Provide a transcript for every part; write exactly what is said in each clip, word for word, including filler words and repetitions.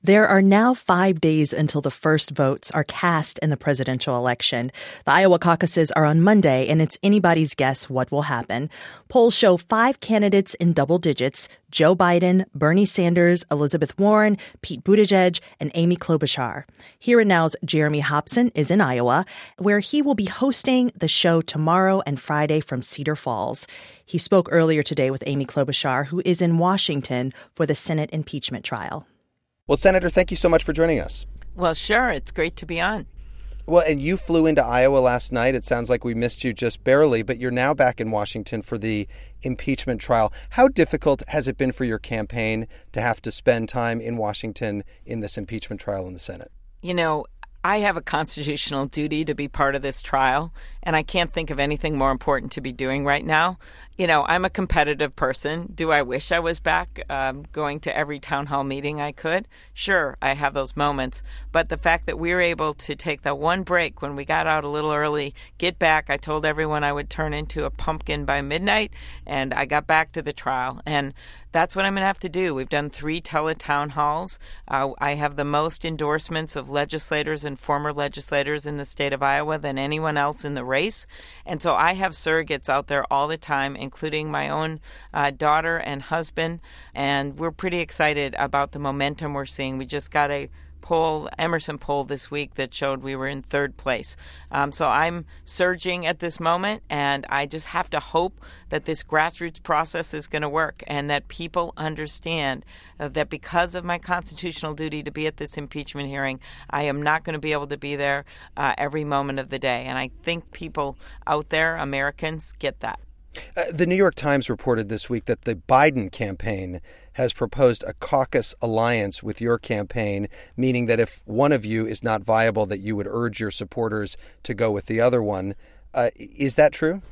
There are now five days until the first votes are cast in the presidential election. The Iowa caucuses are on Monday, and it's anybody's guess what will happen. Polls show five candidates in double digits: Joe Biden, Bernie Sanders, Elizabeth Warren, Pete Buttigieg, and Amy Klobuchar. Here and Now's Jeremy Hobson is in Iowa, where he will be hosting the show tomorrow and Friday from Cedar Falls. He spoke earlier today with Amy Klobuchar, who is in Washington for the Senate impeachment trial. Well, Senator, thank you so much for joining us. Well, sure. It's great to be on. Well, and you flew into Iowa last night. It sounds like we missed you just barely, but you're now back in Washington for the impeachment trial. How difficult has it been for your campaign to have to spend time in Washington in this impeachment trial in the Senate? You know, I have a constitutional duty to be part of this trial, and I can't think of anything more important to be doing right now. You know, I'm a competitive person. Do I wish I was back um, going to every town hall meeting I could? Sure, I have those moments. But the fact that we were able to take that one break when we got out a little early, get back, I told everyone I would turn into a pumpkin by midnight, and I got back to the trial. And that's what I'm going to have to do. We've done three tele-town halls. Uh, I have the most endorsements of legislators and former legislators in the state of Iowa than anyone else in the race. And so I have surrogates out there all the time, including my own uh, daughter and husband. And we're pretty excited about the momentum we're seeing. We just got a poll, Emerson poll this week that showed we were in third place. Um, so I'm surging at this moment, and I just have to hope that this grassroots process is going to work and that people understand uh, that because of my constitutional duty to be at this impeachment hearing, I am not going to be able to be there uh, every moment of the day. And I think people out there, Americans, get that. Uh, the New York Times reported this week that the Biden campaign has proposed a caucus alliance with your campaign, meaning that if one of you is not viable, that you would urge your supporters to go with the other one. Uh, is that true?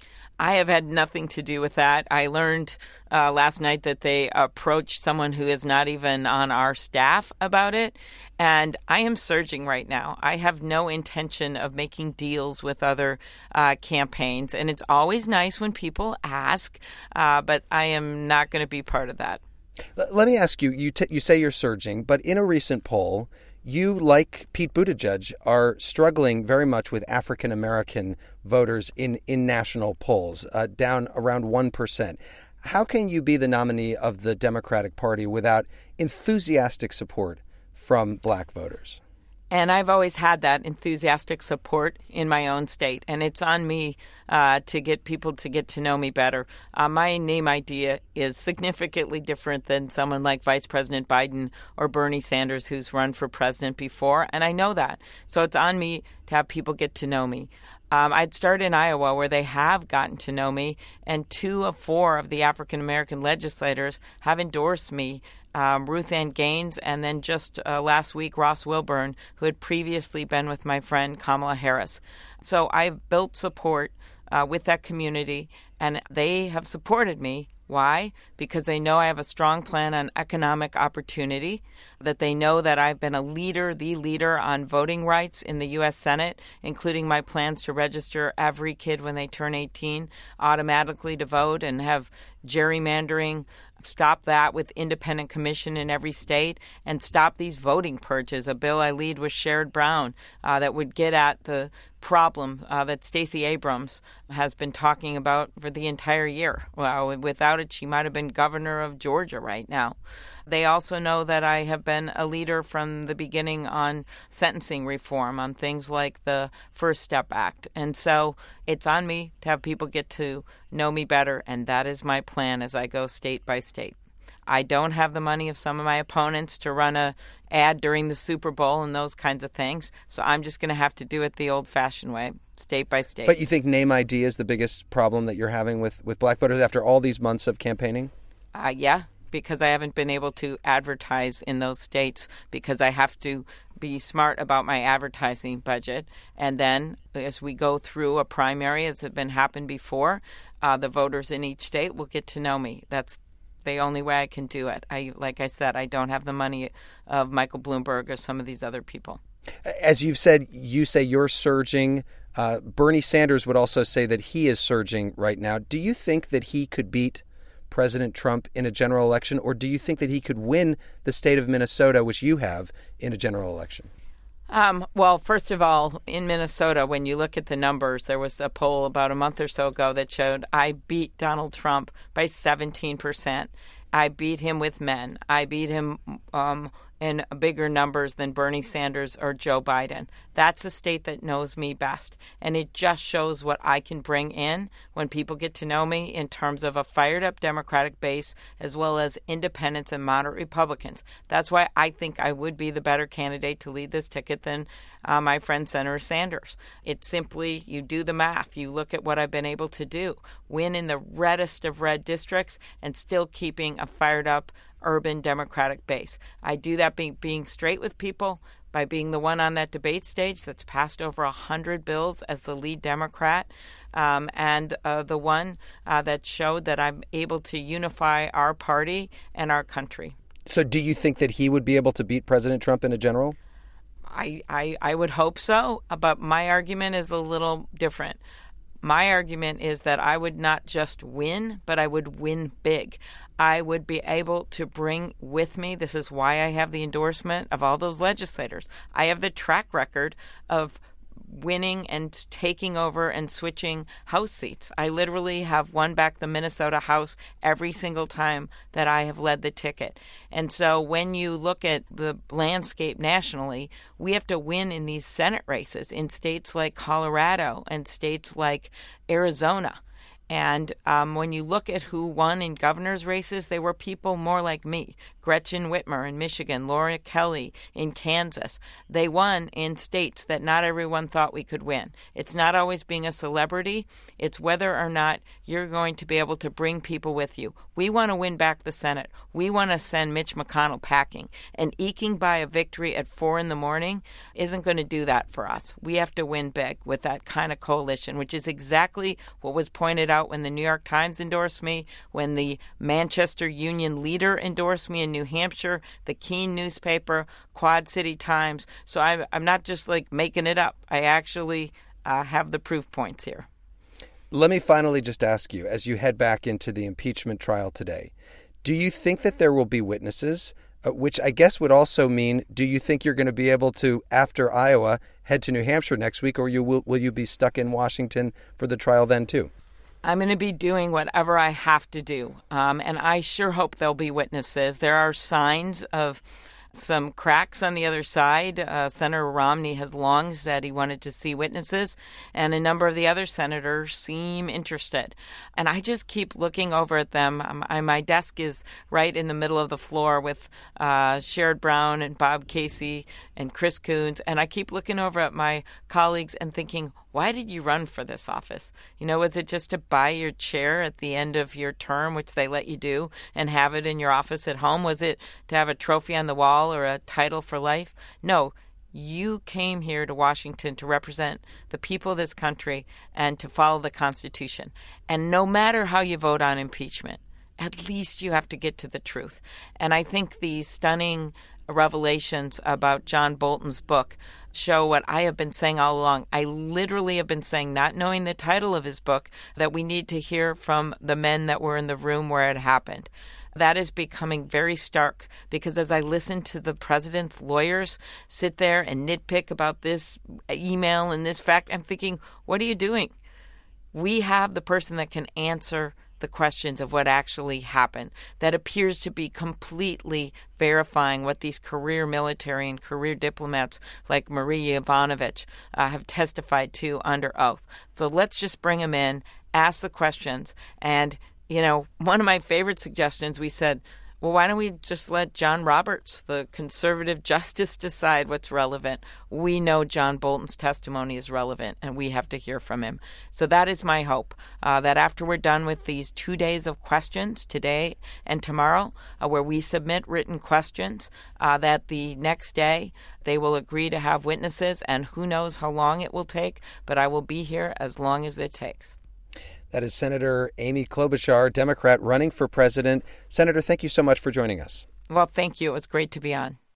I have had nothing to do with that. I learned uh, last night that they approached someone who is not even on our staff about it. And I am surging right now. I have no intention of making deals with other uh, campaigns. And it's always nice when people ask, uh, but I am not going to be part of that. Let me ask you, you, t- you say you're surging, but in a recent poll, you, like Pete Buttigieg, are struggling very much with African-American voters in, in national polls, uh, down around one percent. How can you be the nominee of the Democratic Party without enthusiastic support from black voters? And I've always had that enthusiastic support in my own state. And it's on me uh, to get people to get to know me better. Uh, my name idea is significantly different than someone like Vice President Biden or Bernie Sanders, who's run for president before. And I know that. So it's on me to have people get to know me. Um, I'd start in Iowa, where they have gotten to know me, and two of four of the African-American legislators have endorsed me, um, Ruth Ann Gaines, and then just uh, last week, Ross Wilburn, who had previously been with my friend Kamala Harris. So I've built support uh, with that community, and they have supported me. Why? Because they know I have a strong plan on economic opportunity, that they know that I've been a leader, the leader on voting rights in the U S Senate, including my plans to register every kid when they turn eighteen automatically to vote and have gerrymandering, stop that with independent commission in every state, and stop these voting purges, a bill I lead with Sherrod Brown uh, that would get at the problem uh, that Stacey Abrams has been talking about for the entire year. Well, without it, she might have been governor of Georgia right now. They also know that I have been a leader from the beginning on sentencing reform, on things like the First Step Act. And so it's on me to have people get to know me better, and that is my plan as I go state by state. I don't have the money of some of my opponents to run a ad during the Super Bowl and those kinds of things, so I'm just going to have to do it the old-fashioned way, state by state. But you think name I D is the biggest problem that you're having with, with black voters after all these months of campaigning? Uh, yeah, because I haven't been able to advertise in those states because I have to be smart about my advertising budget. And then as we go through a primary, as has been happened before, uh, the voters in each state will get to know me. That's the only way I can do it. I, like I said, I don't have the money of Michael Bloomberg or some of these other people. As you've said, you say you're surging. Uh, Bernie Sanders would also say that he is surging right now. Do you think that he could beat President Trump in a general election? Or do you think that he could win the state of Minnesota, which you have, in a general election? Um, well, first of all, in Minnesota, when you look at the numbers, there was a poll about a month or so ago that showed I beat Donald Trump by seventeen percent. I beat him with men. I beat him um, in bigger numbers than Bernie Sanders or Joe Biden. That's a state that knows me best. And it just shows what I can bring in when people get to know me in terms of a fired up Democratic base as well as independents and moderate Republicans. That's why I think I would be the better candidate to lead this ticket than uh, my friend Senator Sanders. It's simply, you do the math. You look at what I've been able to do. Win in the reddest of red districts and still keeping a fired up urban Democratic base. I do that being, being straight with people, by being the one on that debate stage that's passed over one hundred bills as the lead Democrat, um, and uh, the one uh, that showed that I'm able to unify our party and our country. So do you think that he would be able to beat President Trump in a general? I, I, I would hope so, but my argument is a little different. My argument is that I would not just win, but I would win big. I would be able to bring with me, this is why I have the endorsement of all those legislators. I have the track record of winning and taking over and switching House seats. I literally have won back the Minnesota House every single time that I have led the ticket. And so when you look at the landscape nationally, we have to win in these Senate races in states like Colorado and states like Arizona. And um, when you look at who won in governor's races, they were people more like me. Gretchen Whitmer in Michigan, Laura Kelly in Kansas. They won in states that not everyone thought we could win. It's not always being a celebrity. It's whether or not you're going to be able to bring people with you. We want to win back the Senate. We want to send Mitch McConnell packing. And eking by a victory at four in the morning isn't going to do that for us. We have to win big with that kind of coalition, which is exactly what was pointed out when the New York Times endorsed me, when the Manchester Union Leader endorsed me in New Hampshire, the Keene newspaper, Quad City Times. So I'm, I'm not just like making it up. I actually uh, have the proof points here. Let me finally just ask you, as you head back into the impeachment trial today, do you think that there will be witnesses, uh, which I guess would also mean, do you think you're going to be able to, after Iowa, head to New Hampshire next week, or you will, will you be stuck in Washington for the trial then too? I'm going to be doing whatever I have to do. Um, and I sure hope there'll be witnesses. There are signs of some cracks on the other side. Uh, Senator Romney has long said he wanted to see witnesses, and a number of the other senators seem interested. And I just keep looking over at them. Um, I, my desk is right in the middle of the floor with uh, Sherrod Brown and Bob Casey and Chris Coons, and I keep looking over at my colleagues and thinking, why did you run for this office? You know, was it just to buy your chair at the end of your term, which they let you do, and have it in your office at home? Was it to have a trophy on the wall or a title for life? No, you came here to Washington to represent the people of this country and to follow the Constitution. And no matter how you vote on impeachment, at least you have to get to the truth. And I think the stunning revelations about John Bolton's book show what I have been saying all along. I literally have been saying, not knowing the title of his book, that we need to hear from the men that were in the room where it happened. That is becoming very stark because as I listen to the president's lawyers sit there and nitpick about this email and this fact, I'm thinking, what are you doing? We have the person that can answer the questions of what actually happened, that appears to be completely verifying what these career military and career diplomats like Marie Yovanovitch uh, have testified to under oath. So let's just bring them in, ask the questions. And, you know, one of my favorite suggestions, we said, well, why don't we just let John Roberts, the conservative justice, decide what's relevant? We know John Bolton's testimony is relevant, and we have to hear from him. So that is my hope, uh, that after we're done with these two days of questions, today and tomorrow, uh, where we submit written questions, uh, that the next day they will agree to have witnesses, and who knows how long it will take, but I will be here as long as it takes. That is Senator Amy Klobuchar, Democrat running for president. Senator, thank you so much for joining us. Well, thank you. It was great to be on.